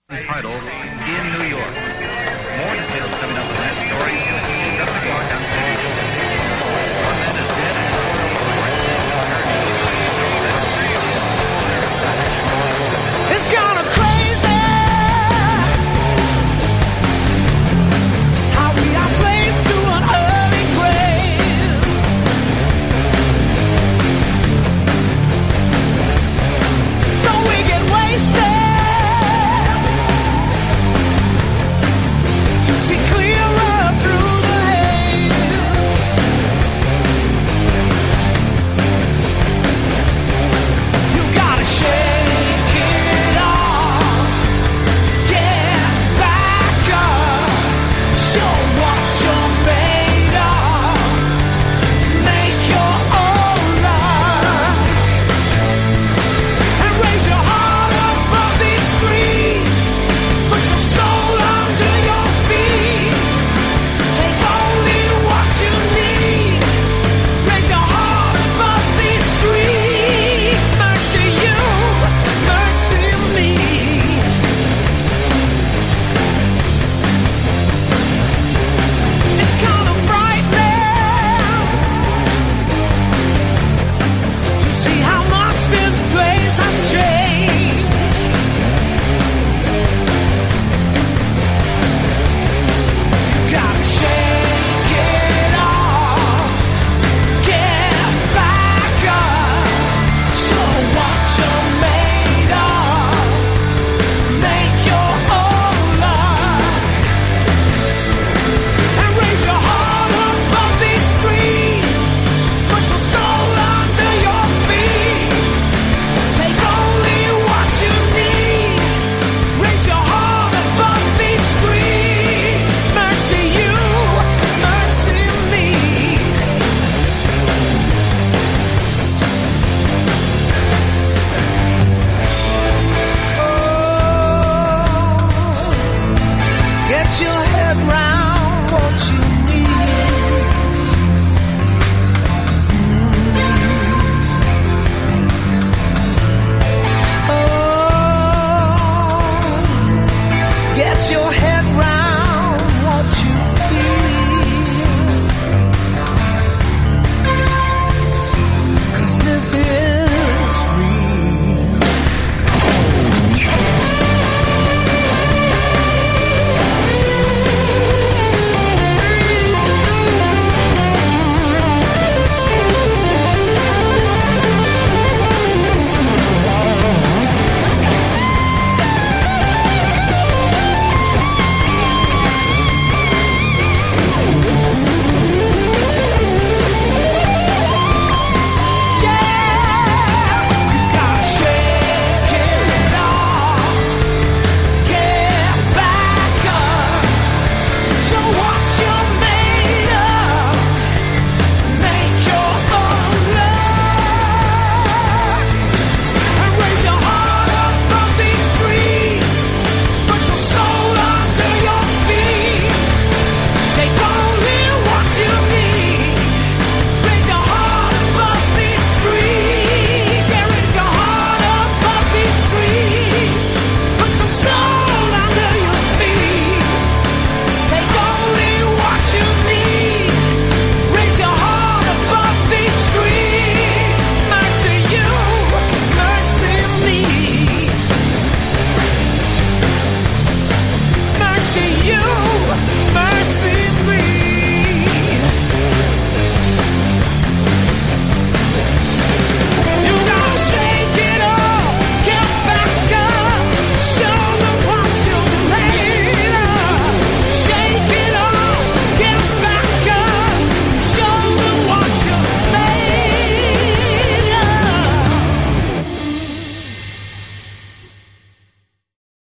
Title, In New York. More details coming up on that story. Just a mark on one man is dead and It's kinda crazy how we are slaves to an early grave. So we get wasted to see clearer through the haze. You gotta shake it off, get back up, show what you're made of, make your own love, and raise your heart above these streets, put your soul under your feet, take only what you need, raise your heart above these streets, mercy you, mercy me. It's kind of frightening to see how much this place has changed. You gotta shake it off, get back up, show what you're made of, make your own love, and raise your heart above these streets, put your soul under your feet, take only what you need, raise your heart above these streets, mercy you, mercy me. Oh, get your head round